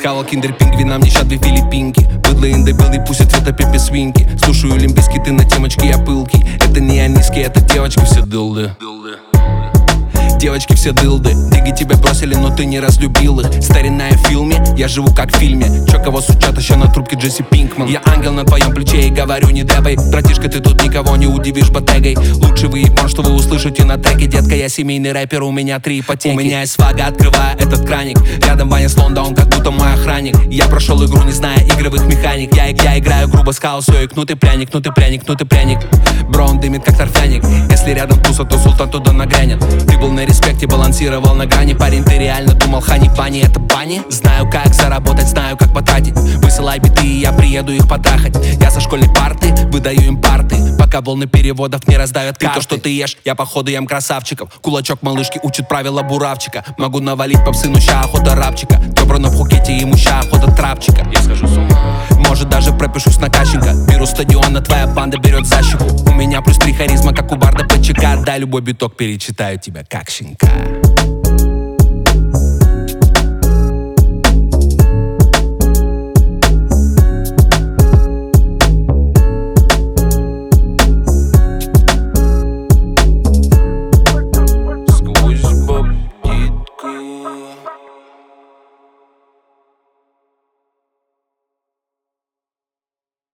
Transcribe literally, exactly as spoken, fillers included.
Хавал киндер пингвинам, не щадли филиппинки. Быдло индебилды, пусть цвета пепе свинки. Слушаю олимпийский, ты на темочке, я пылкий. Это не аниские, это девочки все дылды. Девочки все дылды. Диги тебя бросили, но ты не разлюбил их. Старинная в фильме, я живу как в фильме. Чё кого сучат еще на трубке Джесси Пинкман. Я ангел на твоем плече и говорю не дэбай. Братишка, ты тут никого не удивишь ботегой. Лучший выебон, что вы услышите на треке. Детка, я семейный рэпер, у меня три ипотеки. У меня есть свага, открываю этот краник. Рядом Ваня слон, да он как будто мой охранник. Я прошел игру, не зная игровых механик. Я, я играю грубо с хаосом, и кнутый пряник, кнутый пряник, кнутый пряник. Бро, он дымит как торфяник. Если рядом туса, то султан туда нагрянет. Ты был на респекте, балансировал на грани. Парень, ты реально думал, хани бани, это бани? Знаю, как заработать, знаю, как потратить. Высылай биты, и я приеду их потрахать. Я со школьной парты, выдаю им парты. Пока волны переводов не раздавят карты. То, что ты ешь, я походу ем красавчиков. Кулачок малышки учит правила буравчика. Могу навалить попсы, но ща охота рапчика. Добро на Пхукете, ему ща охота трапчика. Я схожу с ума. Может даже пропишусь на каченька. Беру стадион, а твоя банда берет за щеку. У меня плюс три харизма, как у барда ПЧК. Дай любой биток, перечитаю тебя как щенка.